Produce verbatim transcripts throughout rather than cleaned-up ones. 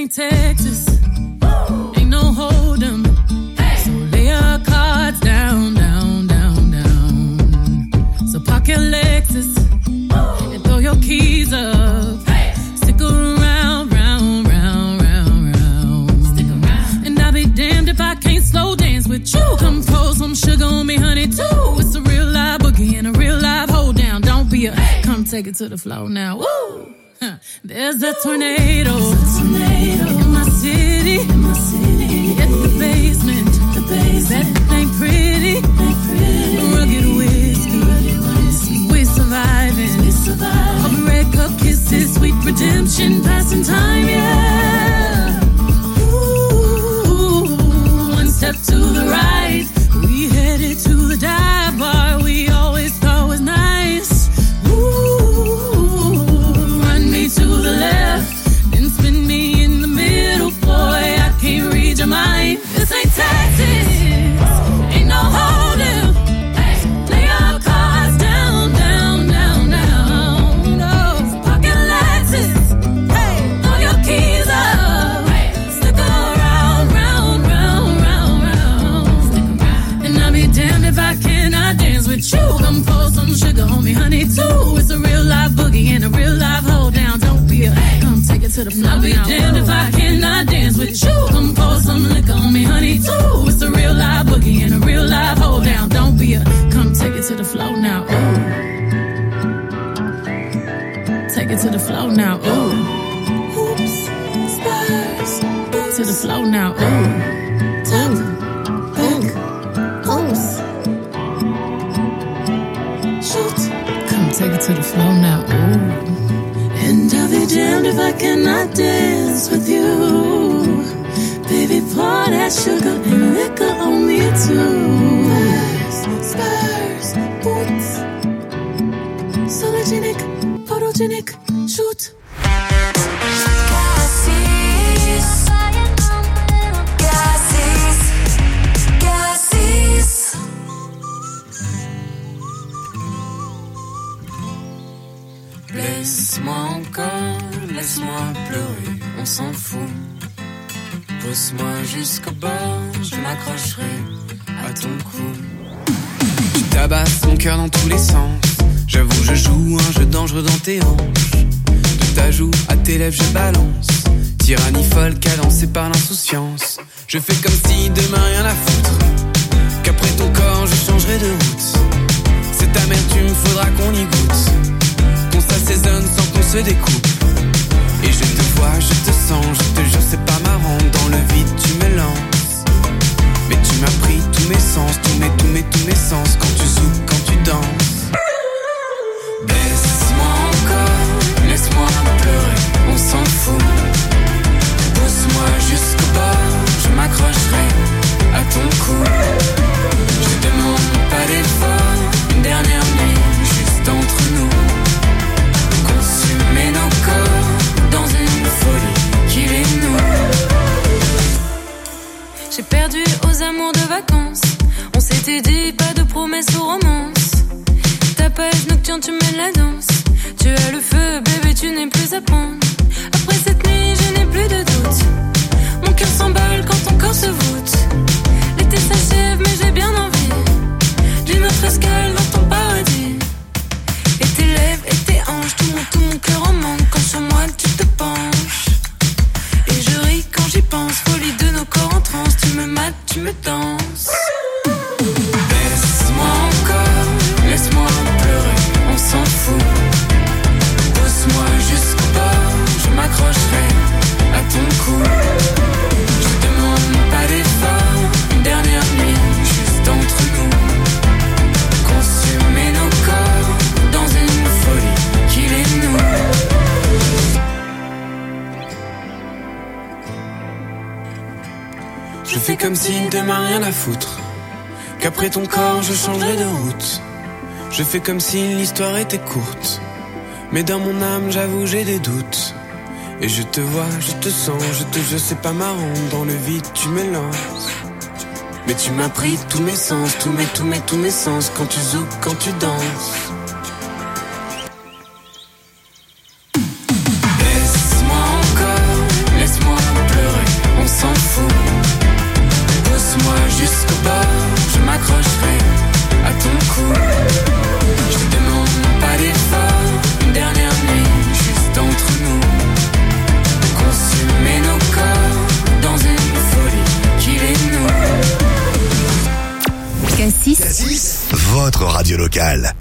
ain't Texas. Ain't no hold 'em. So lay your cards down, down, down, down. So park your Lexus and throw your keys up. Stick around, round, round, round, round. Stick around. And I'll be damned if I can't slow dance with you. Come pour some sugar on me, honey, too. It's a real live boogie and a real live hold down. Don't be a come take it to the floor now. Woo! Huh. There's a tornado, There's a tornado in my city. In my city. At the basement, the basement. That ain't pretty. Ain't pretty. Rugged whiskey, rugged whiskey. We surviving. We surviving. All the red cup kisses, sweet redemption, passing time, yeah. Ooh, one step to the right, we headed to the dive bar we always thought was nice. To the left, then spin me in the middle, boy, I can't read your mind. This ain't Texas, ain't no hold'em. Lay your cards down, down, down, down. No, pocket Lexus, hey, throw your keys up. Stick around, round, round, round, round. And I'll be damned if I cannot dance with you. Come pour some sugar on me, honey, too. It's a real live boogie and a real live hold down. Don't be a come take it to the floor. I'll be damned if I cannot dance with you. Come pour some liquor on me, honey, too. It's a real live boogie and a real live hold down. Don't be a come take it to the floor now. Ooh. Take it to the floor now. Ooh. Hoops, spurs, to the floor now. Ooh. Top, back, hoops. Shoot. Come take it to the floor now. Ooh. And I'll be damned if I cannot dance with you. Baby, pour that sugar and liquor on me too. Spurs, spurs, boots. Sologenic, photogenic, shoot. Cassis, Cassis, Cassis. Laisse-moi encore, laisse-moi pleurer, on s'en fout. Pousse-moi jusqu'au bord, je m'accrocherai à ton cou. Tu tabasses mon cœur dans tous les sens. J'avoue, je joue un jeu dangereux dans tes hanches. De ta joue à tes lèvres, je balance. Tyrannie folle, cadencée par l'insouciance. Je fais comme si demain rien à foutre. Qu'après ton corps, je changerai de route. Cette amertume, faudra qu'on y goûte. Qu'on s'assaisonne sans qu'on se découpe. Et je te vois, je te sens, je te jure c'est pas marrant. Dans le vide tu me lances. Mais tu m'as pris tous mes sens, tous mes, tous mes, tous mes sens. Quand tu zoukes, quand tu danses. Baisse-moi encore, laisse-moi pleurer, on s'en fout. Pousse-moi jusqu'au bord, je m'accrocherai à ton cou. Je demande pas d'effort, une dernière nuit juste entre nous. Consumer nos corps dans une folie qui les noue. J'ai perdu aux amours de vacances. On s'était dit pas de promesses ou romances. Ta page nocturne, tu mènes la danse. Tu as le feu, bébé, tu n'es plus à prendre. Après cette nuit, je n'ai plus de doute. Mon cœur s'emballe quand ton corps se voûte. L'été s'achève, mais j'ai bien envie d'une autre escale dans ton paradis. Et tes lèvres et tes hanches, tout mon, tout mon cœur en manque quand sur moi tu te penches. Et je ris quand j'y pense, folie de nos corps en transe. Tu me mates, tu me danses. Laisse-moi encore, laisse-moi pleurer, on s'en fout. Pousse-moi jusqu'au bord, je m'accrocherai à ton cou. Je demande pas d'effort, une dernière nuit juste entre nous. Consumer nos corps dans une folie qui les noue. Je fais comme si demain rien à foutre. Qu'après ton corps je changerai de route. Je fais comme si l'histoire était courte. Mais dans mon âme j'avoue j'ai des doutes. Et je te vois, je te sens, je te jure c'est pas marrant. Dans le vide tu me lances. Mais tu m'as pris tous mes sens, tous mes, tous mes, tous mes sens. Quand tu zoukes, quand tu danses. Laisse-moi encore, laisse-moi votre radio locale.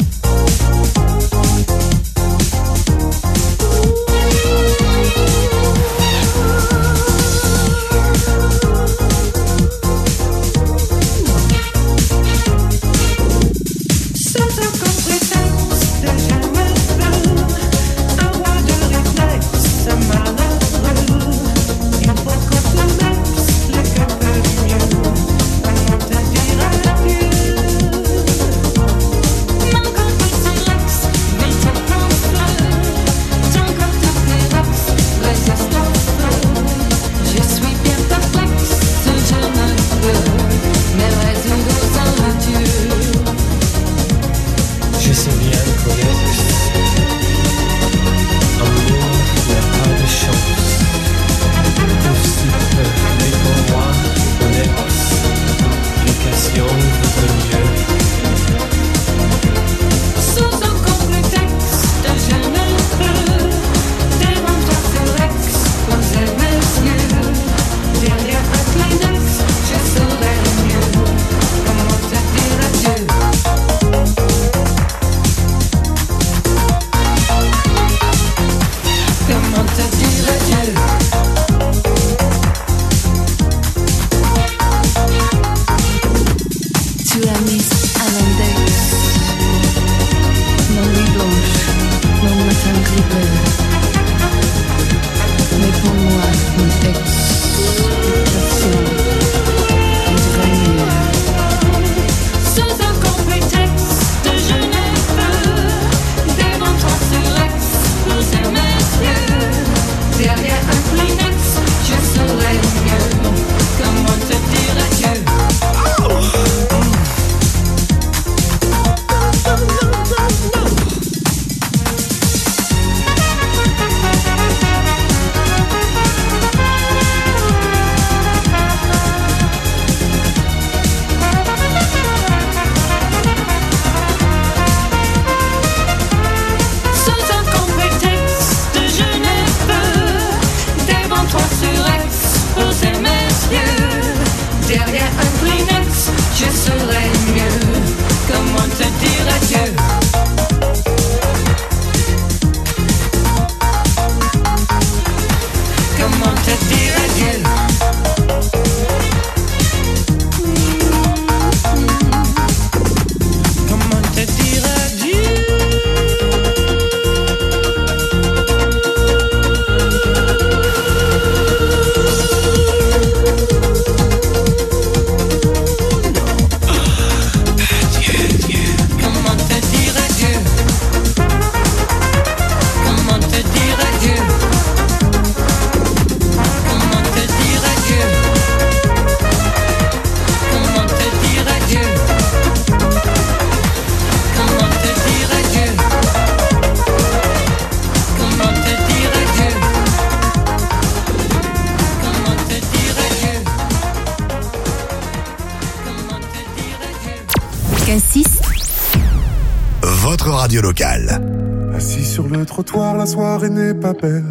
Radio locale. Assis sur le trottoir, la soirée n'est pas belle.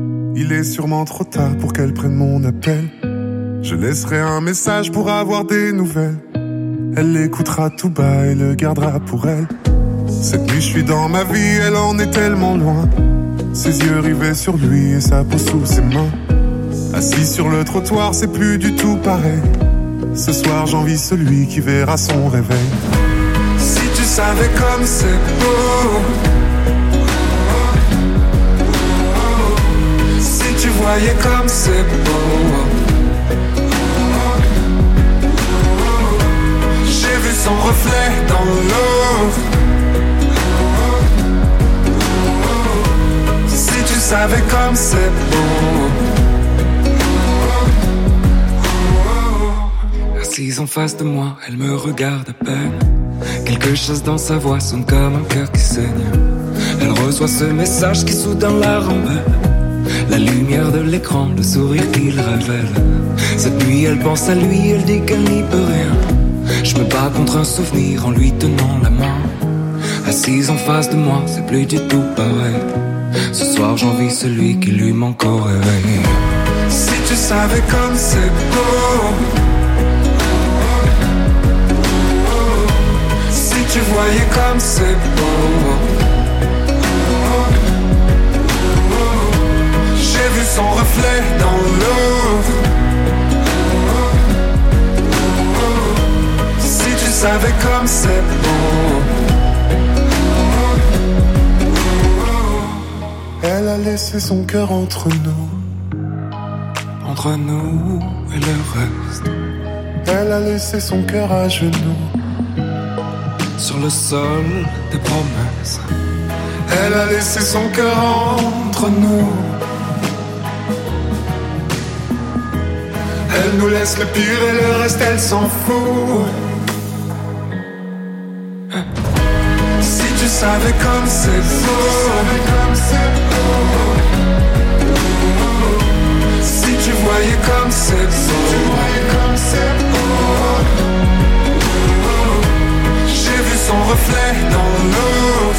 Il est sûrement trop tard pour qu'elle prenne mon appel. Je laisserai un message pour avoir des nouvelles. Elle l'écoutera tout bas et le gardera pour elle. Cette nuit je suis dans ma vie, elle en est tellement loin. Ses yeux rivés sur lui et sa peau sous ses mains. Assis sur le trottoir, c'est plus du tout pareil. Ce soir j'envie celui qui verra son réveil. Si tu savais comme c'est beau, si tu voyais comme c'est beau. J'ai vu son reflet dans l'eau. Si tu savais comme c'est beau. Assise en face de moi, elle me regarde à peine. Quelque chose dans sa voix sonne comme un cœur qui saigne. Elle reçoit ce message qui soudain la rend belle. La lumière de l'écran, le sourire qu'il révèle. Cette nuit elle pense à lui, elle dit qu'elle n'y peut rien. Je me bats contre un souvenir en lui tenant la main. Assise en face de moi, c'est plus du tout pareil. Ce soir j'envie celui qui lui manque au réveil. Si tu savais comme c'est beau. Si tu voyais comme c'est beau. J'ai vu son reflet dans l'eau. Si tu savais comme c'est beau. Elle a laissé son cœur entre nous, entre nous et le reste. Elle a laissé son cœur à genoux, sur le sol des promesses. Elle a laissé son cœur entre nous. Elle nous laisse le pire et le reste elle s'en fout. Si tu savais comme c'est beau. Si tu voyais comme c'est beau. J'ai vu son reflet dans l'eau.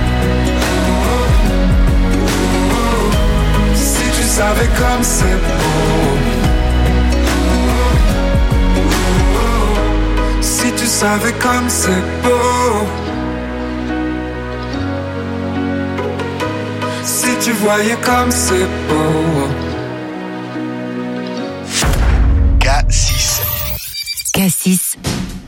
Si tu savais comme c'est beau. Si tu savais comme c'est beau. Si tu voyais comme c'est beau. K six. K six.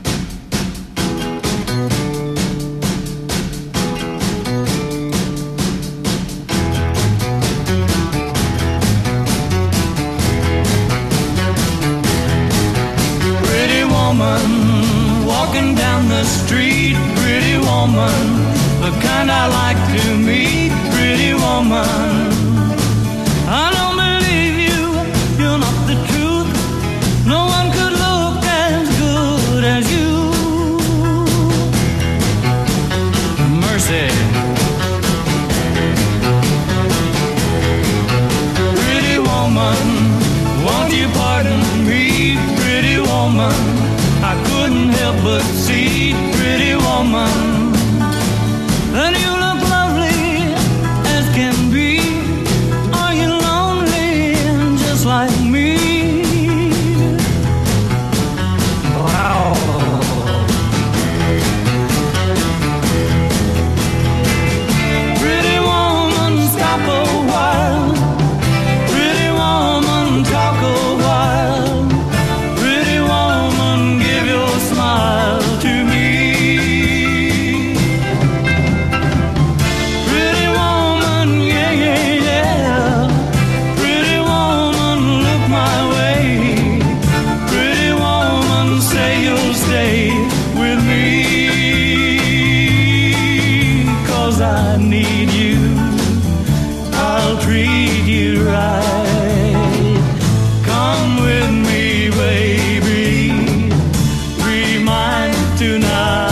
Pretty woman, walking down the street. Pretty woman, the kind I like to meet. Pretty woman, I don't believe you, you're not the truth. No one could look as good as you. Mercy. Pretty woman, won't you pardon me? Pretty woman, I couldn't help but see. Pretty woman, and you look lovely as can be. Are you lonely just like me? Wow. Pretty woman, stop a while. Pretty woman, talk a while. Pretty woman, give your smile to me. Pretty woman, yeah, yeah, yeah. Pretty woman, look my way. Pretty woman, say you'll stay with me. 'Cause I need you, I'll treat you right. Come with me, baby, be mine tonight.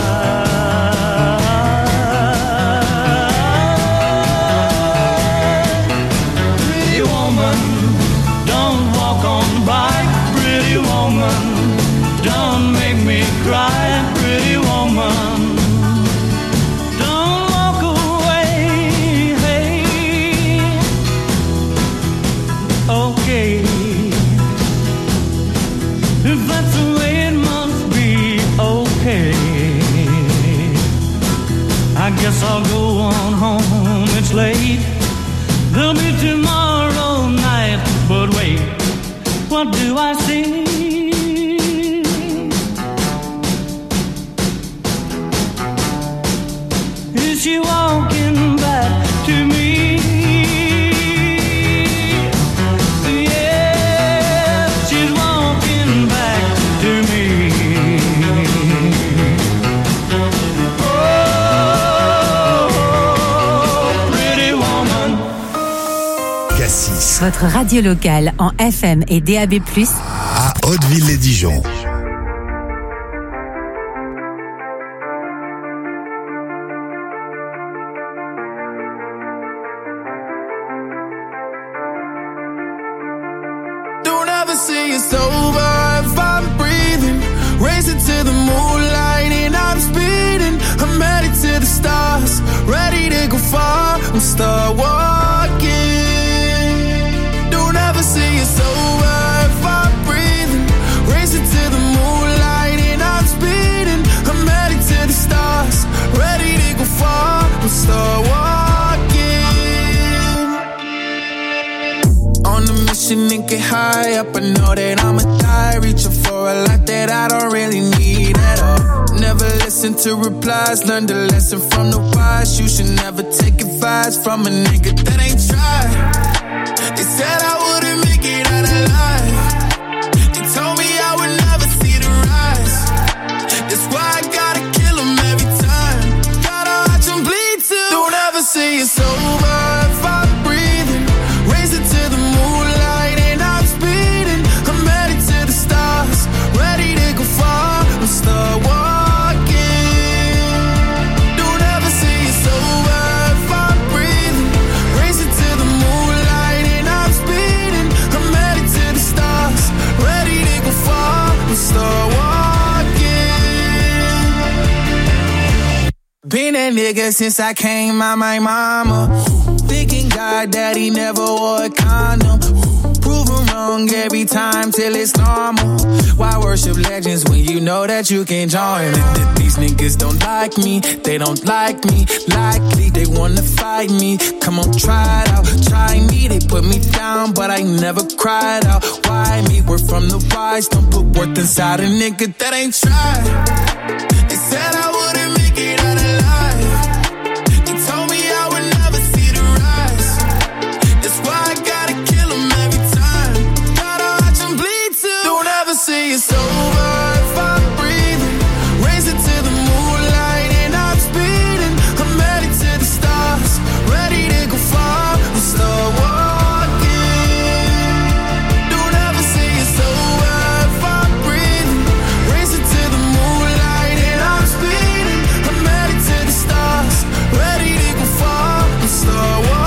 Pretty woman, don't walk on by. Pretty woman, don't make me cry. Pretty woman, don't walk away. Hey, okay, if that's the way it must be, okay. I guess I'll go on home, it's late. There'll be tomorrow night, but wait, what do I see? Is she walking back to me? Yeah, she's walking back to me. Oh, pretty woman. K six. Votre radio locale en F M et D A B plus, À Hauteville-les-Dijon. Don't ever say it's over if I'm breathing. Racing to the moonlight and I'm speeding. I'm headed to the stars, ready to go far and start walking. Don't ever say it's over if I'm breathing. Racing to the moonlight and I'm speeding. I'm headed to the stars, ocean and get high up. I know that I'ma die, reaching for a lot that I don't really need at all. Never listen to replies, learn the lesson from the wise. You should never take advice from a nigga that ain't tried. They said I wouldn't make it out alive. They told me I would never see the rise. That's why I gotta kill them every time. Gotta watch them bleed too. Don't ever say it's over if I'm breathing. Raise it to the moonlight and I'm speeding. I'm headed to the stars, ready to go far. I'm start walking. Don't ever say it's over if I'm breathing. Raise it to the moonlight and I'm speeding. I'm headed to the stars, ready to go far. I'm start walking. Been that nigga since I came out my mama. Thinking God that he never wore a condom. Proven wrong every time till it's normal. Why worship legends when you know that you can join? These niggas don't like me, they don't like me. Likely they wanna fight me. Come on, try it out, try me. They put me down, but I never cried out. Why me? We're from the wise. Don't put worth inside a nigga that ain't tried. They said I wouldn't make it out alive. They told me I would never see the rise. That's why I gotta kill them every time. Gotta watch them bleed too. Don't ever say it's over if I'm breathing. Raise it to the moonlight and I'm speeding. I'm headed to the stars, ready to go far. I'm start walking. Don't ever say it's over if I'm breathing. Raise it to the moonlight and I'm speeding. I'm headed to the stars, ready to go far. I'm start walking.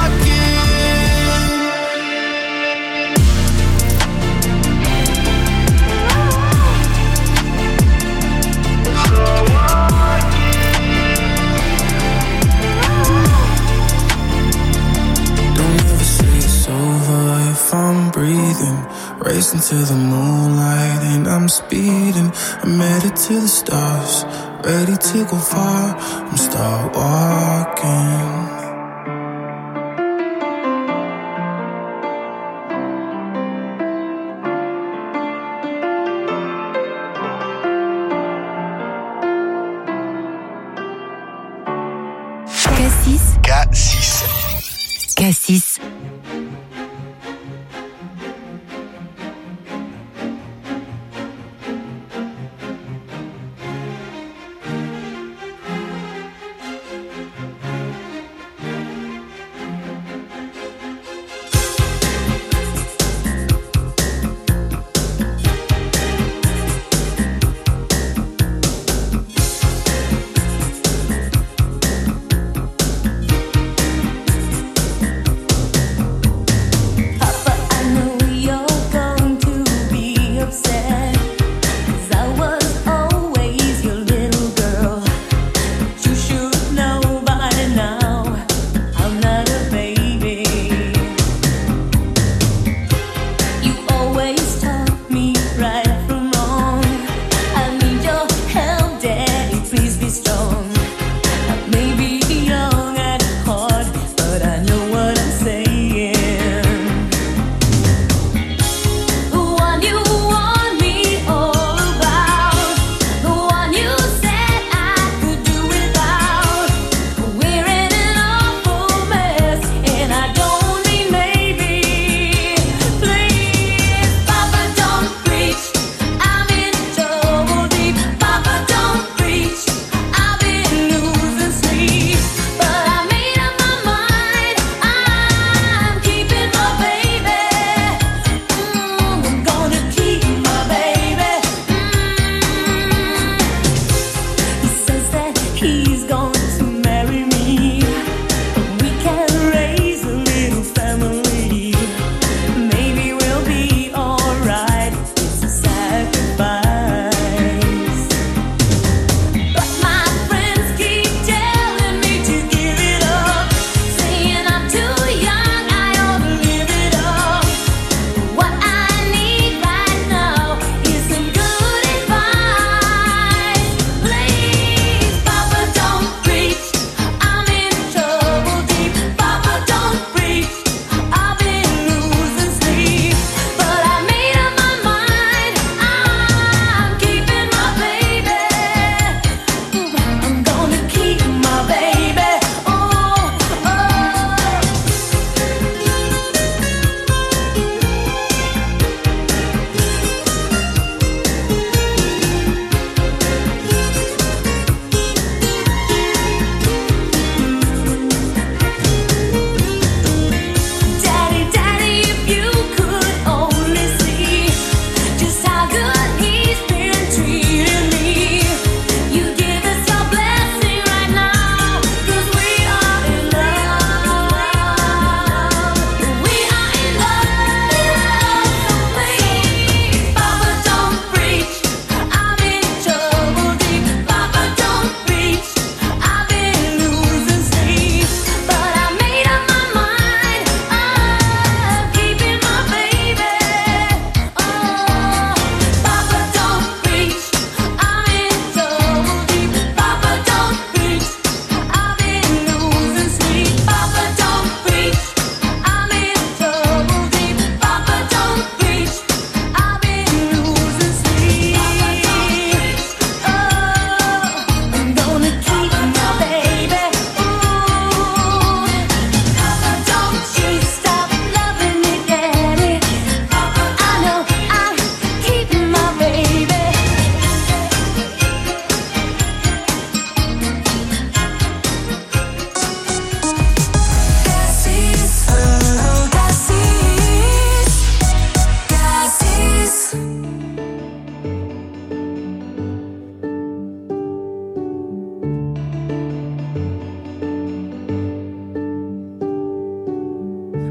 Don't ever say it's over if I'm breathing. Racing to the moonlight and I'm speeding. I'm headed to the stars, ready to go far. I'm start walking. Cassis, K six. Cassis,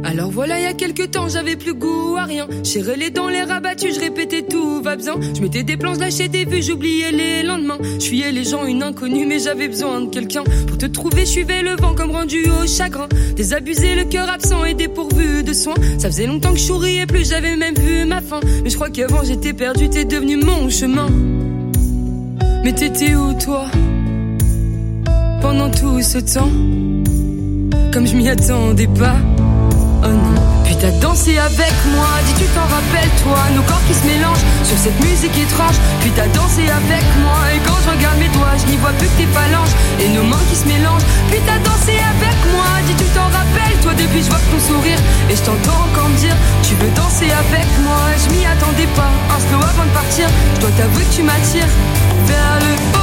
Alors voilà, il y a quelques temps, j'avais plus goût à rien. J'ai relais dans les rabattus, je répétais tout va bien. Je mettais des plans, je lâchais des vues, j'oubliais les lendemains. Je fuyais les gens, une inconnue, mais j'avais besoin de quelqu'un. Pour te trouver, je suivais le vent comme rendu au chagrin. Désabusé, le cœur absent et dépourvu de soins. Ça faisait longtemps que je souriais plus, j'avais même vu ma fin. Mais je crois qu'avant j'étais perdu, t'es devenu mon chemin. Mais t'étais où toi pendant tout ce temps? Comme je m'y attendais pas. Oh non. Puis t'as dansé avec moi, dis tu t'en rappelles toi. Nos corps qui se mélangent sur cette musique étrange. Puis t'as dansé avec moi. Et quand je regarde mes doigts, je n'y vois plus que tes phalanges et nos mains qui se mélangent. Puis t'as dansé avec moi, dis tu t'en rappelles toi. Depuis je vois que ton sourire et je t'entends encore me dire tu veux danser avec moi. Je m'y attendais pas, un slow avant de partir. Je dois t'avouer que tu m'attires vers le haut.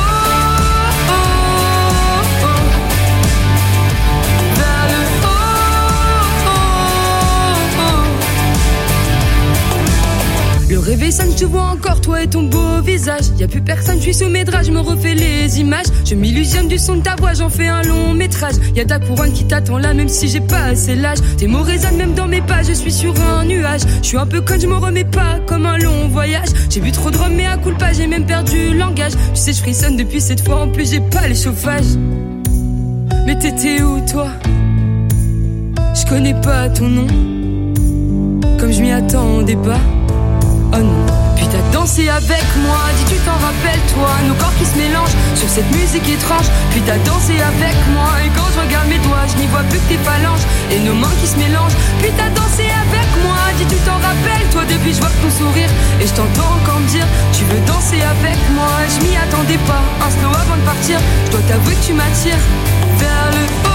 Le réveil sonne, je te vois encore, toi et ton beau visage. Y'a plus personne, je suis sous mes draps, je me refais les images. Je m'illusionne du son de ta voix, j'en fais un long métrage. Y'a ta couronne qui t'attend là, même si j'ai pas assez l'âge. Tes mots résonnent même dans mes pas, je suis sur un nuage. Je suis un peu conne, je me remets pas comme un long voyage. J'ai bu trop de rhum, mais à coup pas, j'ai même perdu le langage. Tu sais, je frissonne depuis cette fois, en plus j'ai pas le chauffage. Mais t'étais où toi? Je connais pas ton nom, comme je m'y attendais pas. Oh non. Puis t'as dansé avec moi, dis tu t'en rappelles toi. Nos corps qui se mélangent sur cette musique étrange. Puis t'as dansé avec moi. Et quand je regarde mes doigts, je n'y vois plus que tes phalanges et nos mains qui se mélangent. Puis t'as dansé avec moi, dis tu t'en rappelles toi. Depuis je vois que ton sourire et je t'entends encore me dire tu veux danser avec moi. Je m'y attendais pas, un slow avant de partir. Je dois t'avouer que tu m'attires vers le haut.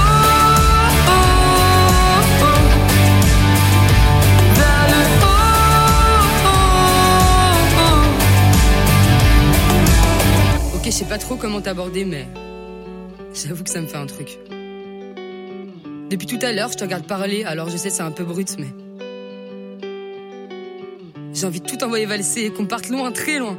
Je sais pas trop comment t'aborder, mais j'avoue que ça me fait un truc. Depuis tout à l'heure, je te regarde parler, alors je sais c'est un peu brut, mais j'ai envie de tout envoyer valser et qu'on parte loin, très loin.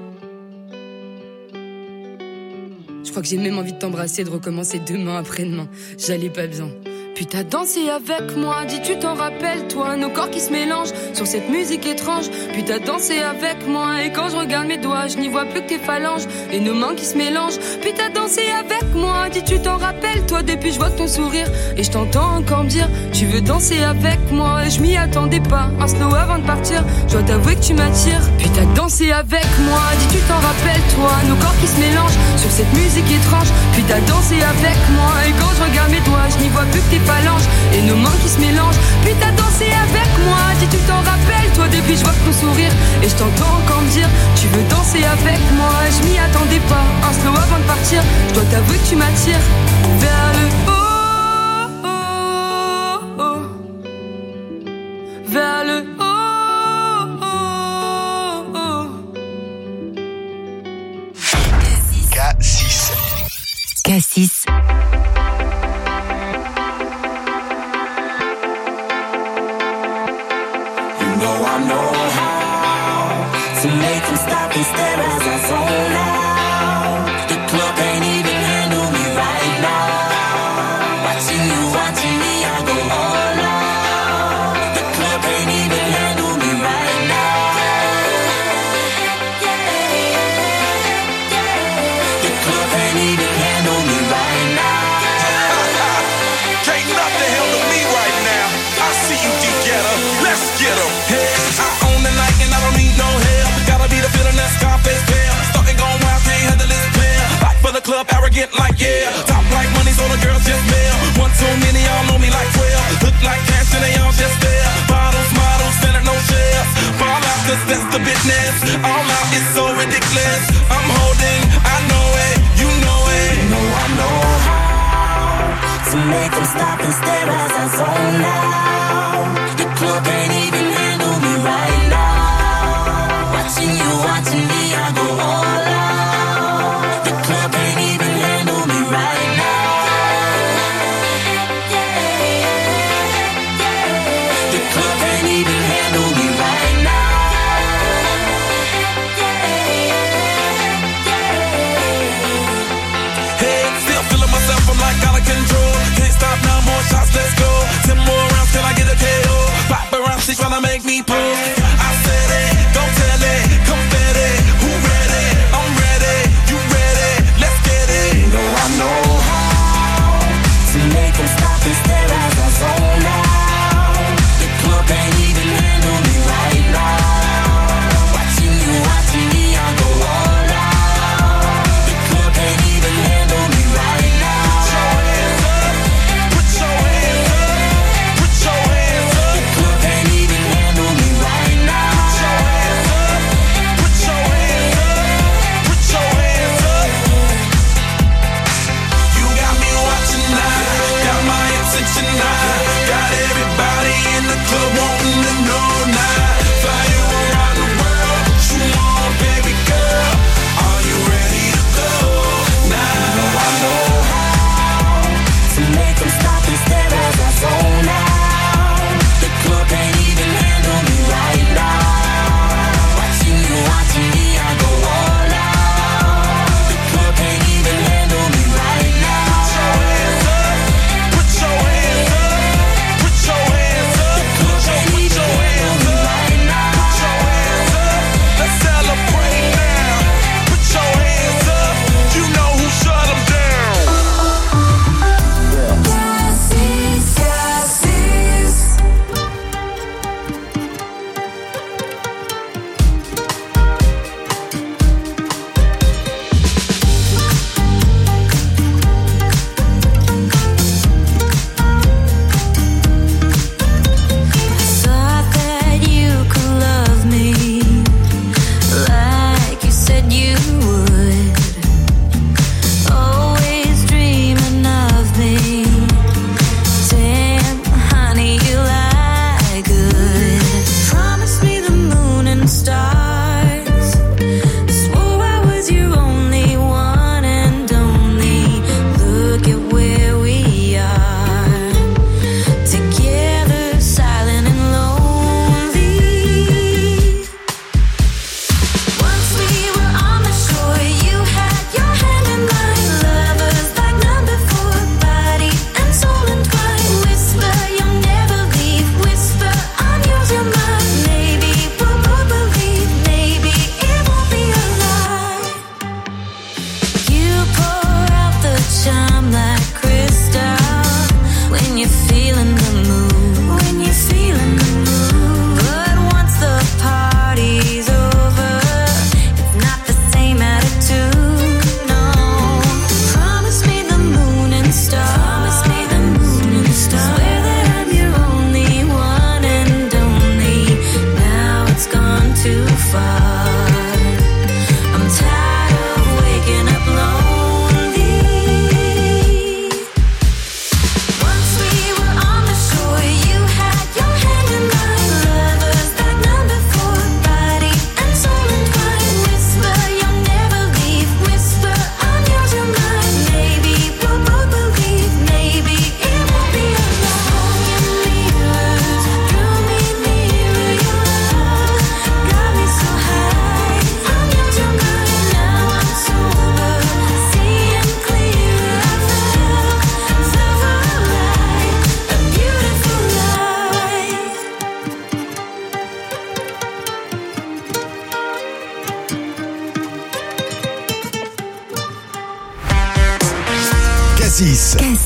Je crois que j'ai même envie de t'embrasser, de recommencer demain après-demain. J'allais pas bien. Puis t'as dansé avec moi, dis tu t'en rappelles toi. Nos corps qui se mélangent sur cette musique étrange. Puis t'as dansé avec moi. Et quand je regarde mes doigts, je n'y vois plus que tes phalanges et nos mains qui se mélangent. Puis t'as dansé avec moi, dis tu t'en rappelles toi. Depuis je vois ton sourire et je t'entends encore me dire tu veux danser avec moi. Et je m'y attendais pas, un slow avant de partir. Je dois t'avouer que tu m'attires. Puis t'as dansé avec moi, dis tu t'en rappelles toi. Nos corps qui se mélangent sur cette musique étrange. Puis t'as dansé avec moi. Et quand je regarde mes doigts, je n'y vois plus que tes phalanges et nos mains qui se mélangent. Puis t'as dansé avec moi, dis tu t'en rappelles toi. Depuis je vois que ton sourire et je t'entends encore me dire tu veux danser avec moi. Je m'y attendais pas, un slow avant de partir. Je dois t'avouer que tu m'attires vers le haut, oh, oh, vers le haut, oh, oh. K six. K six. know I know how to make them stop and stare as I zone out. The club can't even handle me right now. Watching you, watching me, I go all out. The club can't even handle me right now. The club can't even handle me right now. Can't nothing handle me right now. I see you, D-Getter. Let's get 'em. Hey, I own the night and I don't need no help. Gotta be the feeling that Scarface feel. Starting going wild, can't handle this pill. Back for the club, arrogant like yeah. Top like money, so the girls just mail. One too many, y'all know me like twelve. Look like cash and they all just there. Bottles, models, standing no shares. Fall out, cause that's the business. All out, it's so ridiculous. I'm holding, I know it, you know it. You know I know how to make them stop and stare as I zone out. The club can't even handle me right now. Watching you, watching me, I go all out. The club can't even handle me right now. The club can't even handle me right now. Hey, still feeling myself, I'm like out of control. Can't stop now, more shots, let's go. Ten more rounds till I get a K O.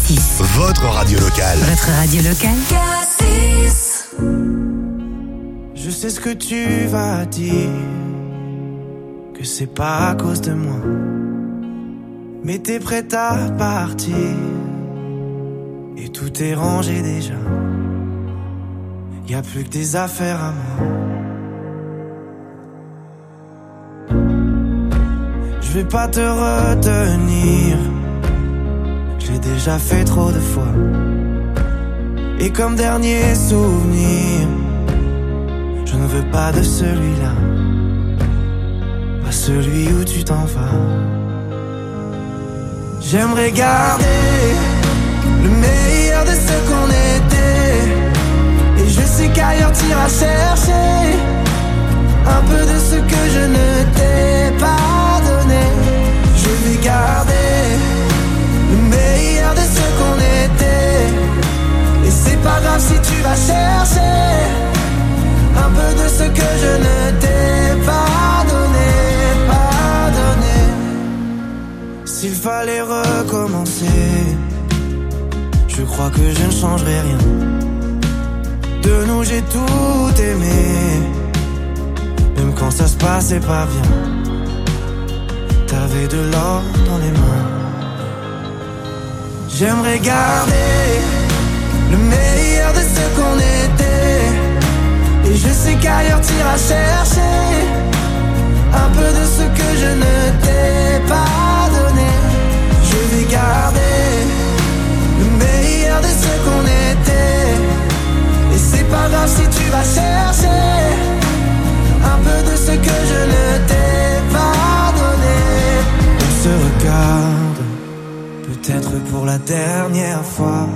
six. Votre radio locale. Votre radio locale. K six. Je sais ce que tu vas dire, que c'est pas à cause de moi, mais t'es prête à partir et tout est rangé déjà. Y a plus que des affaires à moi. Je vais pas te retenir, je l'ai déjà fait trop de fois. Et comme dernier souvenir, je ne veux pas de celui-là, pas celui où tu t'en vas. J'aimerais garder le meilleur de ce qu'on était, et je sais qu'ailleurs t'iras chercher un peu de ce que je ne t'ai pas donné. Je vais garder le meilleur de ce qu'on était, et c'est pas grave si tu vas chercher un peu de ce que je ne t'ai pas donné, pas donné. S'il fallait recommencer, je crois que je ne changerai rien. De nous j'ai tout aimé, même quand ça se passait pas bien. T'avais de l'or dans les mains. J'aimerais garder le meilleur de ce qu'on était, et je sais qu'ailleurs t'iras chercher un peu de ce que je ne t'ai pas donné. Je vais garder le meilleur de ce qu'on était, et c'est pas grave si tu vas chercher un peu de ce que je ne t'ai pas donné. On se regarde, peut-être pour la dernière fois,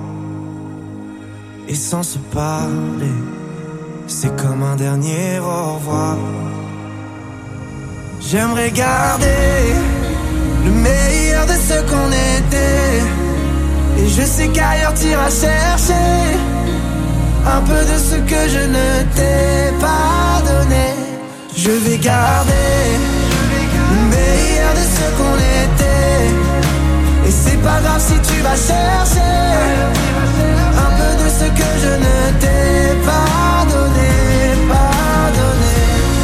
et sans se parler, c'est comme un dernier au revoir. J'aimerais garder le meilleur de ce qu'on était, et je sais qu'ailleurs t'iras chercher un peu de ce que je ne t'ai pas donné. Je vais garder le meilleur de ce qu'on était, et c'est pas grave si tu vas chercher un peu de ce que je ne t'ai pas donné, pas donné.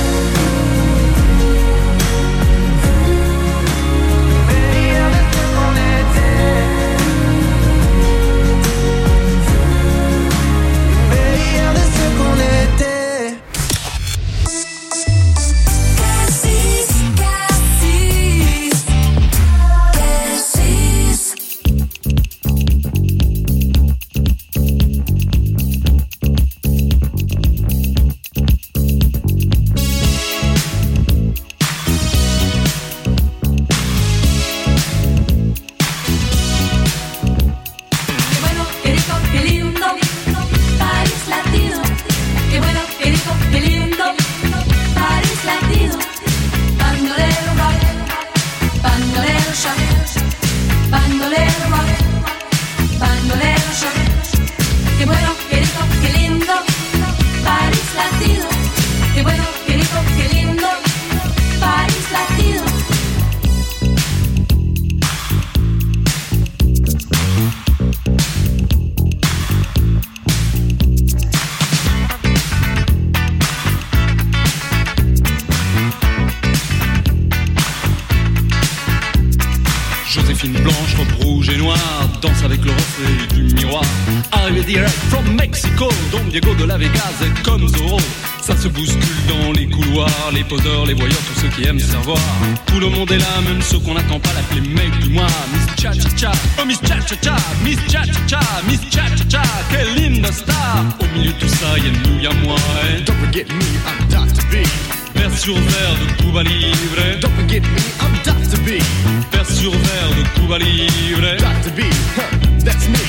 Meilleur de ce qu'on était, meilleur de ce qu'on était. Joséphine blanche, robe rouge et noire, danse avec le reflet du miroir. Arrivé direct from Mexico, Don Diego de la Vegas est comme Zorro. Ça se bouscule dans les couloirs, les poseurs, les voyeurs, tous ceux qui aiment se revoir. Tout le monde est là, même ceux qu'on n'attend pas, l'appeler mec du mois. Miss Cha Cha Cha, oh Miss Cha Cha Cha, Miss Cha Cha Cha, Miss Cha Cha Cha, quelle linda star. Au milieu de tout ça, y'a nous, y'a moi. Et don't forget me, I'm Doctor B. Vers sur verre de Cuba Libre. Don't forget me, I'm Doctor B. Vers sur verre de Cuba Libre. Doctor B, huh, that's me.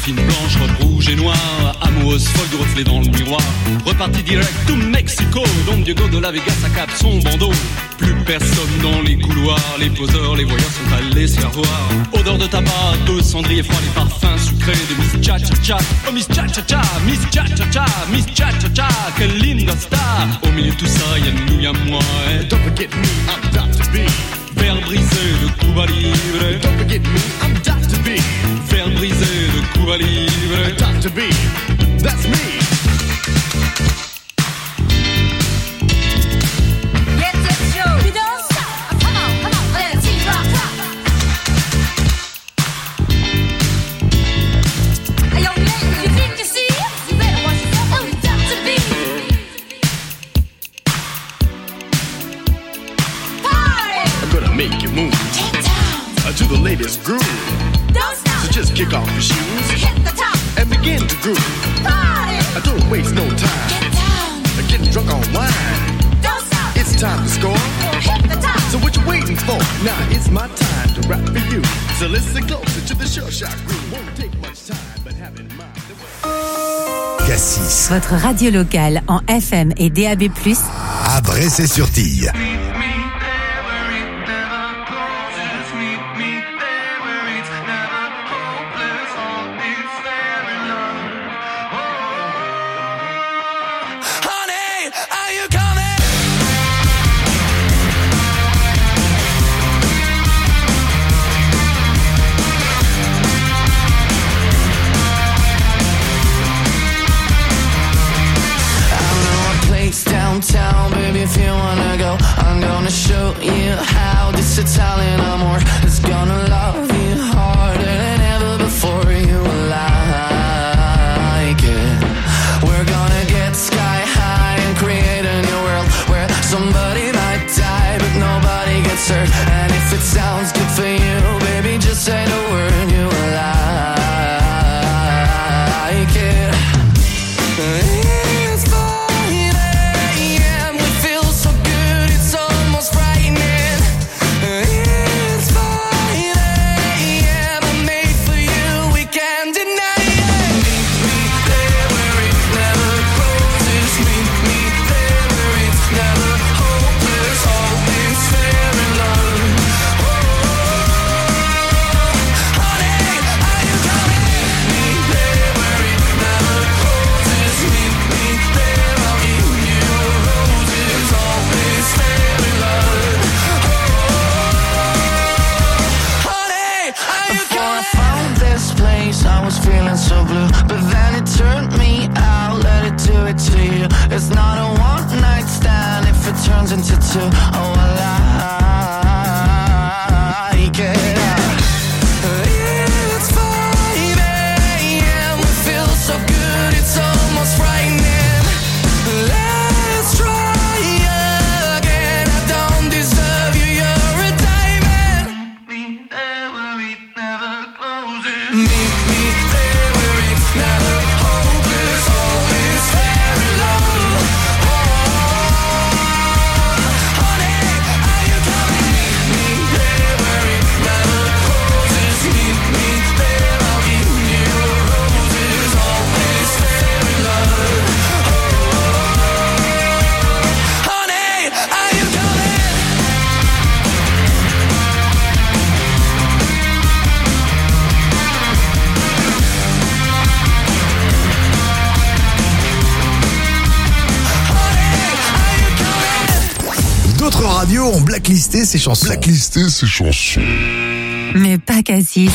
Joséphine blanche, robe rouge et noire, amoureuse folle du reflet dans le miroir. Reparti direct to Mexico, Don Diego de la Vega s'accape son bandeau. Plus personne dans les couloirs, les poseurs, les voyeurs sont allés se faire voir. Odeur de tabac, de cendrier froid, les parfums sucrés de Miss Cha Cha Cha. Oh Miss Cha Cha Cha, Miss Cha Cha Cha, Miss Cha Cha Cha, quelle linda star. Au milieu de tout ça, y'a nous, y'a moi. Eh. Don't forget me, I'm Doctor B. Verre brisé de Cuba Libre. Don't forget me, I'm Doctor B. Verre brisé de Cuba Libre. Doctor B, that's me. Make you move uh, to the latest groove. Don't stop. So just kick off your shoes, hit the top, and begin to groove. Party. Uh, don't waste no time. Get down. Uh, getting drunk on wine. Don't stop. It's time to score. Hit the top. So what you waiting for? Now it's my time to rap for you. So listen closer to the sure shot groove. Won't take much time, but have in mind. Cassis. Votre radio locale en F M et D A B plus, à Bressay-sur-Tille. Downtown, baby, if you wanna go, I'm gonna show you how this Italian amor is gonna love you harder than ever before. You will like it. We're gonna get sky high and create a new world where somebody might die but nobody gets hurt. And if it sounds good for you, baby, just say the word. You will like it. So blue, but then it turned me out. Let it do it to you. It's not a one night stand if it turns into two. Oh, I like it. It's five a.m. We feel so good, it's almost frightening. Let's try again. I don't deserve you, you're a diamond. Me there where it never closes. Me, me there. Never hopeless, always fair in love. Oh, honey, are you coming? Meet me there where it never closes. Meet me there, I'll give you roses, always fair in love. Oh, honey, are you coming? D'autres radios ont blacklisté ces chansons. Blacklisté ces chansons. Mais pas Cassis.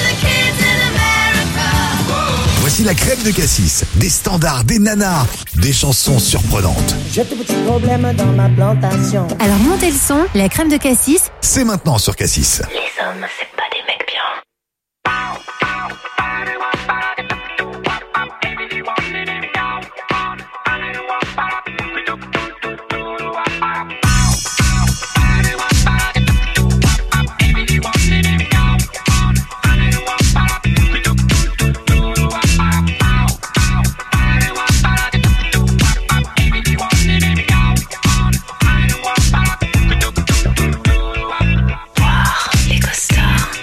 Voici la crème de Cassis. Des standards, des nanas, des chansons surprenantes. J'ai de petits problèmes dans ma plantation. Alors montez le son, la crème de Cassis. C'est maintenant sur Cassis. Les hommes, c'est pas des mecs bien. Les costards.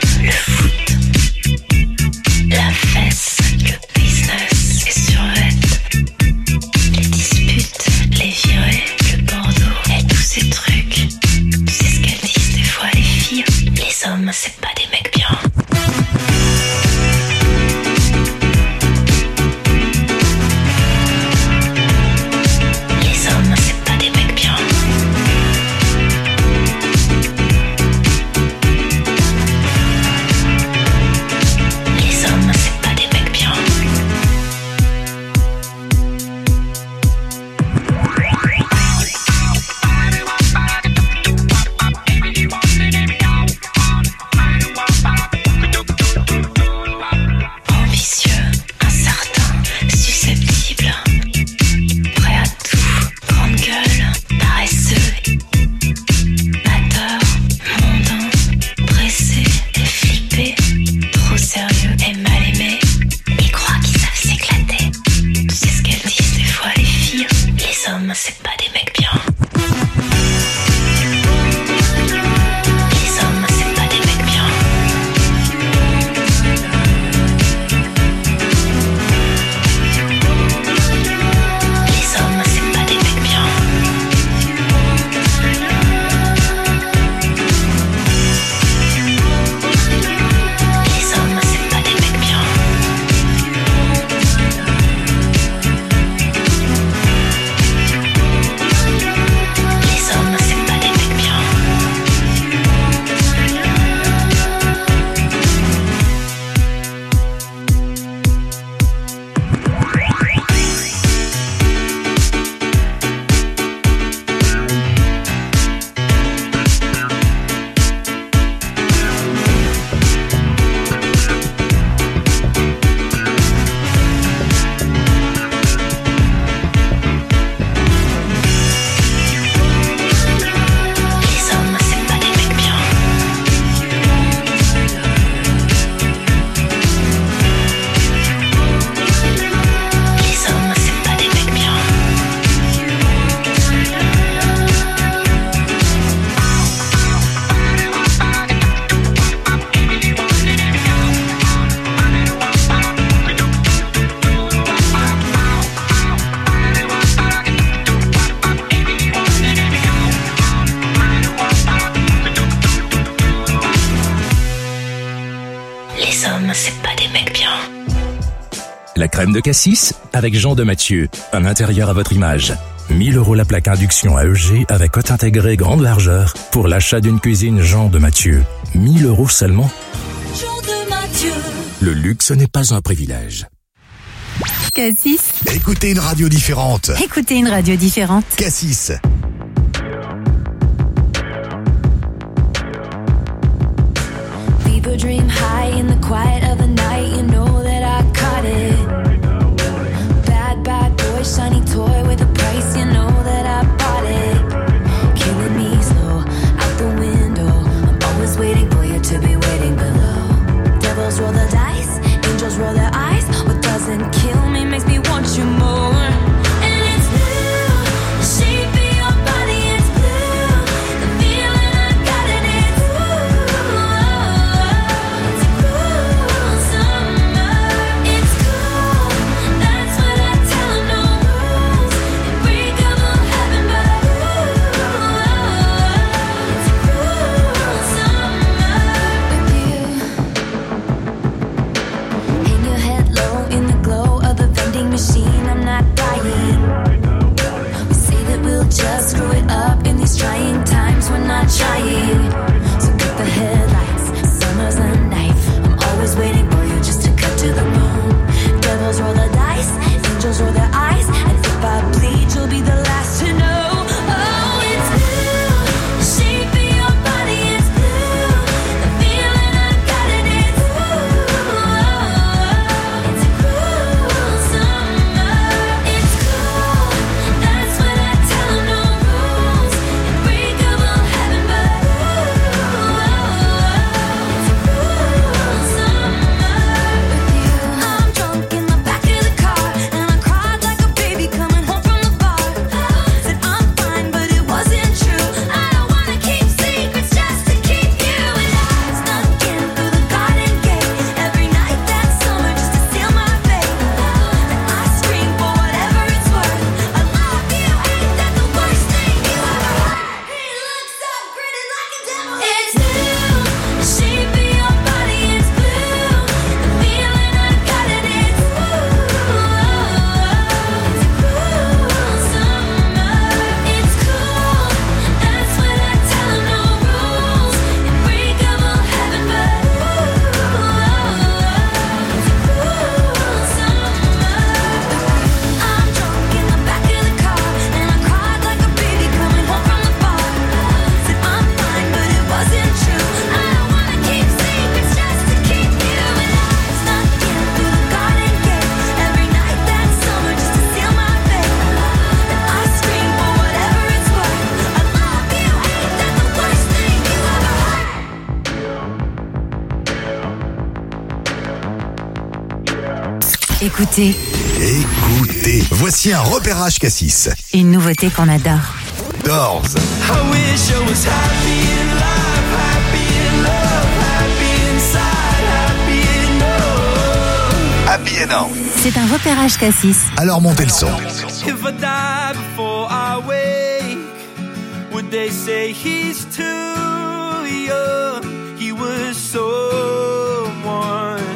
La crème de cassis avec Jean de Mathieu. Un intérieur à votre image. mille euros la plaque induction à E G avec hôte intégré grande largeur pour l'achat d'une cuisine Jean de Mathieu. mille euros seulement. Jean de Mathieu. Le luxe n'est pas un privilège. Cassis. Écoutez une radio différente. Écoutez une radio différente. Cassis. People dream high in the quiet of the night. You know that I caught it. Bad, bad boy, shiny toy with a price. You know that I bought it. Killing me slow, out the window. I'm always waiting for you to be waiting below. Devils roll the dice, angels roll their eyes. What doesn't kill me makes me want you more. And it's blue, the shape of your body is blue. The feeling I got in it's blue. It's a cool summer. It's cool, that's what I tell 'em, no rules. Unbreakable heaven, but ooh, it's a cool summer with you. Hang your head low in the glow of the vending machine. I'm not dying. We say that we'll just screw it up in these trying times. We're not trying. So cut the headlights. Summer's a knife. I'm always waiting for you just to cut to the bone. Devils roll the dice. Angels roll their eyes. And if I bleed, you'll be the last to know. Oh, it's blue. The shape of your body is blue. The feeling I got in it's blue. It's a cool summer. It's cool. That's what I tell 'em, no rules. Unbreakable heaven, but ooh, it's a cool summer with you. I'm drunk in the back of the car, and I cried like a baby coming home from the bar. Said I'm fine, but it wasn't true. I don't wanna keep secrets just to keep you. And I snuck in through the garden gate every night that summer just to seal my fate. And I scream for whatever it's worth. I love you, ain't that the worst thing you ever heard? He looks so gritty like a devil. It's blue, the shape of your body is blue. The feeling I got in it's blue. It's a cool summer. It's cool, that's what I tell 'em, no rules. Unbreakable heaven, but ooh, it's a cool summer. I'm drunk in the back of the car, and I cried like a baby coming home from the bar. Said I'm fine, but it wasn't true. I don't wanna keep secrets just to keep you. And I snuck in through the garden gate every night that summer just to seal my fate. And I scream for whatever it's worth. I love you, ain't that the worst thing you ever heard? Écoutez, Écoutez. Voici un repérage Cassis. une nouveauté qu'on adore. Doors. I wish I was happy in life, happy in love, happy inside, happy in love. Happy and Now. C'est un repérage Cassis. Alors montez le son. If I die before I wake, would they say he's too young? He was someone.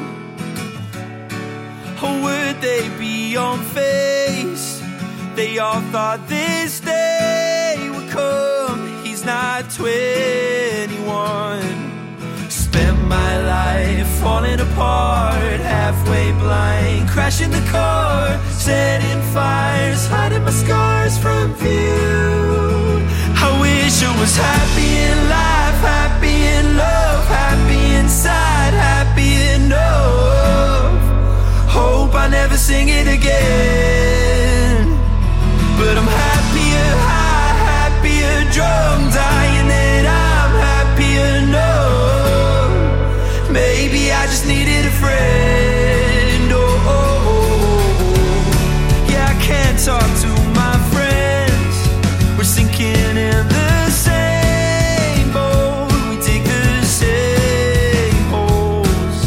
Or would they be on face? They all thought this day would come. He's not twenty-one. Spent my life falling apart, halfway blind, crashing the car, setting fires, hiding my scars from view. I wish I was happy in life, happy in love, happy inside, happy enough. Hope I never sing it again. But I'm happier high, happier drunk, dying that I'm happy enough. Maybe I just needed a friend. Oh, oh, oh. Yeah, I can't talk to my friends. We're sinking in the same boat. We dig the same holes.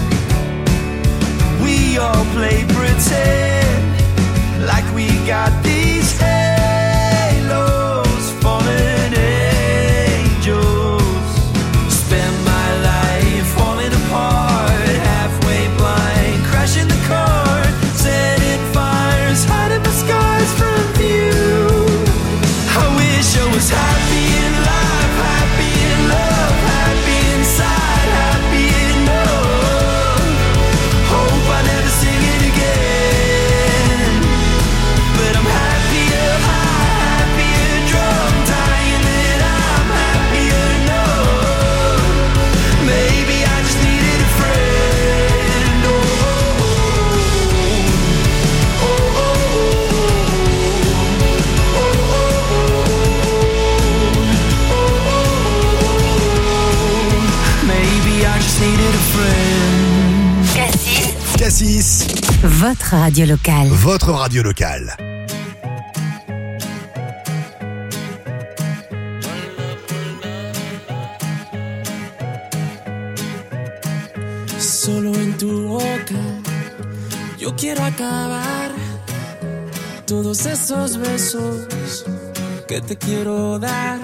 We all play pretend like we got these halos, fallen angels. Spend my life falling apart, halfway blind, Votre radio locale. Votre radio locale. Solo en tu boca yo quiero acabar todos esos besos que te quiero dar.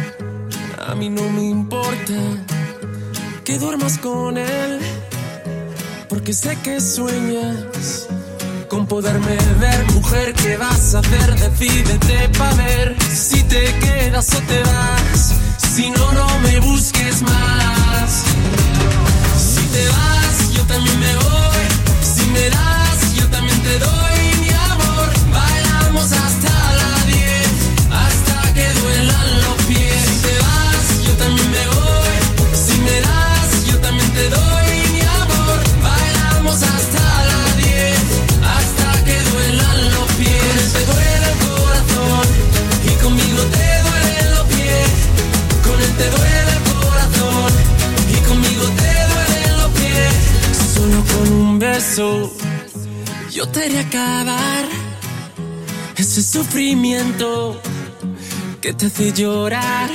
A mí no me importa que duermas con él, porque sé que sueñas con poderme ver. Mujer, ¿qué vas a hacer? Decídete pa' ver si te quedas o te vas. Si no, no me busques más. Si te vas, yo también me voy. Si me das, yo también te doy mi amor. Bailamos hasta las diez, hasta que duelan los pies. Si te vas, yo también me voy. Si me das, yo también te doy mi amor. Bailamos hasta las diez, hasta que duelan los pies. Te duele el corazón y conmigo te duelen los pies. Con él te duele el corazón y conmigo te duelen los pies. Solo con un beso yo te haré acabar ese sufrimiento que te hace llorar.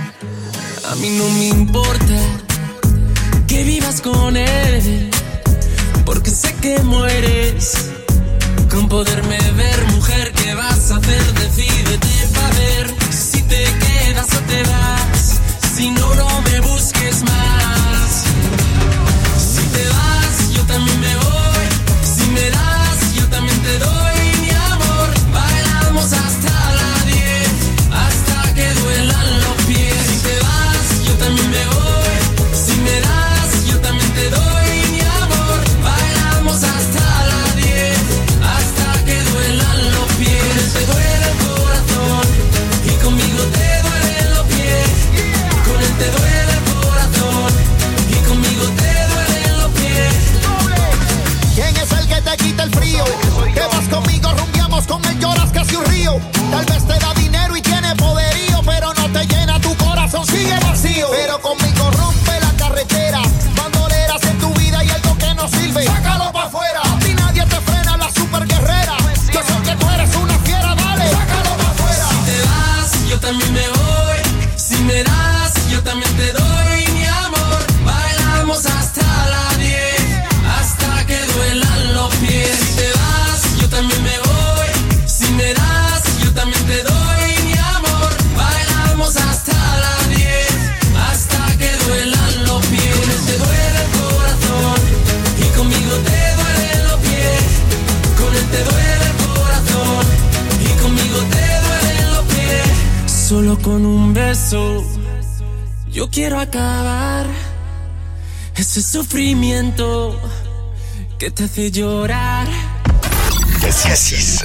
A mí no me importa que vivas con él, porque sé que mueres con poderme ver. Mujer, ¿qué vas a hacer? Decídete pa' ver si te quedas o te vas. Si no, no me busques más. Si te vas, yo también me voy. Si me das, yo también te doy mi amor. Bailamos hasta las diez, hasta que duelan los pies. Si te vas, yo también me voy. Si me das, yo también te doy mi amor. Bailamos hasta las diez, hasta que duelan los pies. Te duele el corazón y conmigo te duelen los pies. Con él te duele el corazón y conmigo te duelen los pies. ¿Quién es el que te quita el frío? Que vas conmigo, rumbiamos, con él lloras casi un río. Tal vez te da dinero y tiene poderío, pero no te llena, tu corazón sigue vacío. Pero conmigo rompe la carretera, bandoleras en tu vida y algo que no sirve, sácalo pa' afuera. A ti nadie te frena, la super guerrera. Yo sé que tú eres una fiera, dale, sácalo pa' afuera. Si te vas, yo también me voy. Si me das, yo también te doy mi amor. Bailamos hasta las diez, hasta que duelan los pies. Si te vas, yo también me voy. Si me das, yo también te doy mi amor. Bailamos hasta las diez, hasta que duelan los pies. Con él te duele el corazón y conmigo te duelen los pies. Con él te duele el corazón y conmigo te duelen los pies. Solo con un beso yo quiero acabar ese sufrimiento que te hace llorar. Cassis.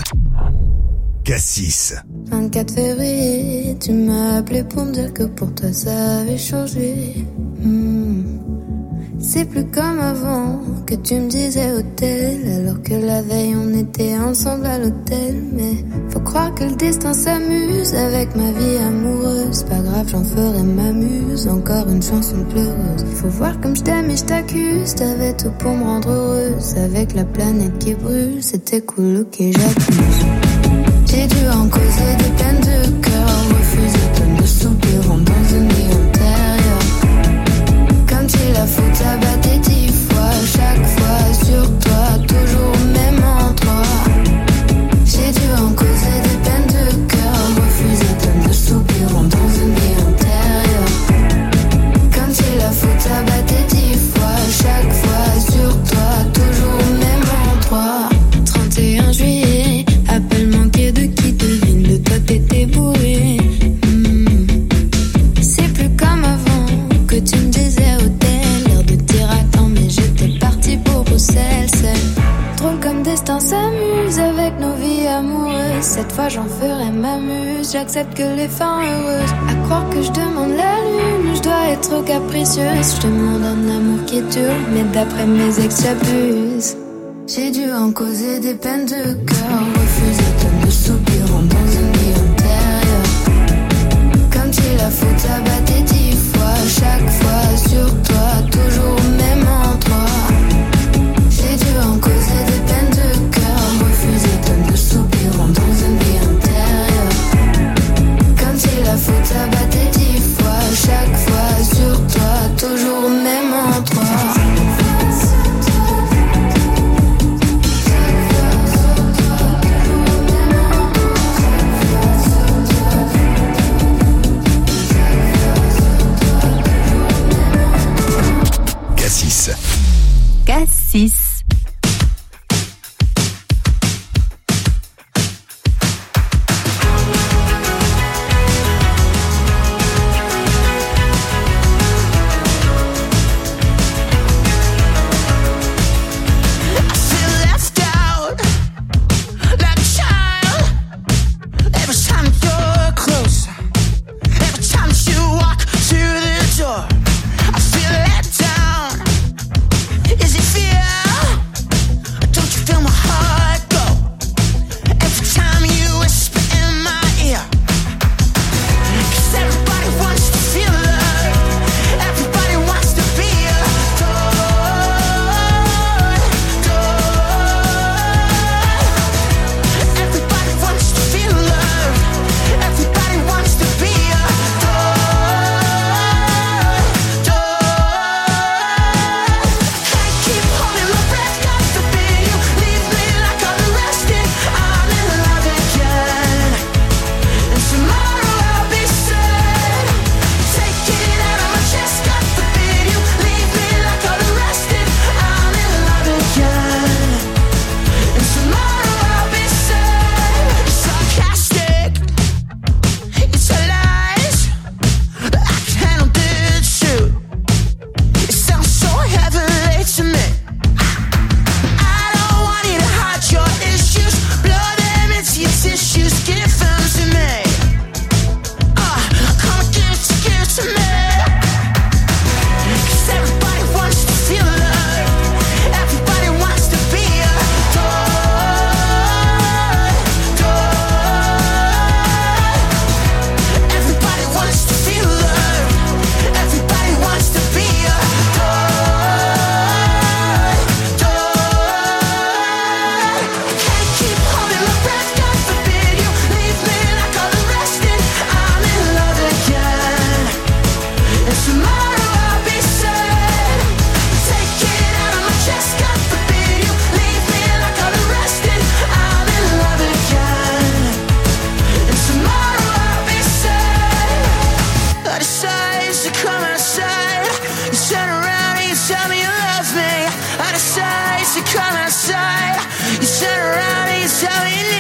Cassis. vingt-quatre février, tu m'as appelé pour me dire que pour toi ça avait changé. Hmm. C'est plus comme avant que tu me disais hôtel, alors que la veille on était ensemble à l'hôtel. Mais faut croire que le destin s'amuse avec ma vie amoureuse. Pas grave, j'en ferai ma muse, encore une chanson pleureuse. Faut voir comme je t'aime et je t'accuse, t'avais tout pour me rendre heureuse. Avec la planète qui brûle, c'était cool, ok j'accuse. J'ai dû en causer des peines de cœur, refuser tonnes de soupirants dans une vie intérieure. Comme si la faute abattait dix fois, chaque fois sur toi, toujours au même endroit. J'ai dû en causer des peines de cœur, refuser tonnes de soupirants dans une vie intérieure. Comme si la faute abattait dix fois, chaque fois sur toi, toujours au même endroit. trente et un juillet, appel manqué de qui devine, de toi t'étais bourré. Hmm. C'est plus comme avant que tu me disais hôtel, l'air de dire attends mais j'étais partie pour Bruxelles seule. Drôle comme destin s'amuse avec nos vies amoureuses. Cette fois j'en ferai ma muse, j'accepte que les fins heureuses. À croire que je demande la lune, je dois être capricieuse. Je demande un amour qui dure, mais d'après mes ex j'abuse. J'ai dû en causer des peines de cœur, refuser tonnes de soupirants dans une vie intérieure. Comme si la faute abattait dix fois, chaque fois sur toi, toujours au même endroit. J'ai dû en causer des peines de You turn around and you tell me